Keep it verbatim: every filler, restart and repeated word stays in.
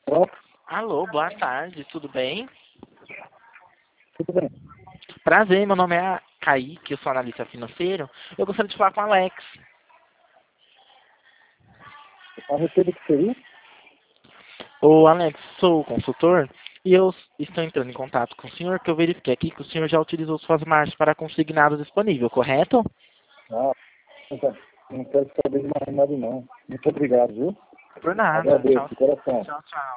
Ó, Alô, boa tarde, tudo bem? tudo bem. Prazer, meu nome é Kaique, eu sou analista financeiro. Eu gostaria de falar com o Alex. A respeito do que seria? Ô Alex, sou consultor e eu estou entrando em contato com o senhor, que eu verifiquei aqui que o senhor já utilizou suas margens para consignado disponível, correto? Ah, então, não quero saber de mais nada não. Muito obrigado, viu? Por nada. Agradeço, Tchau, de coração. tchau, tchau.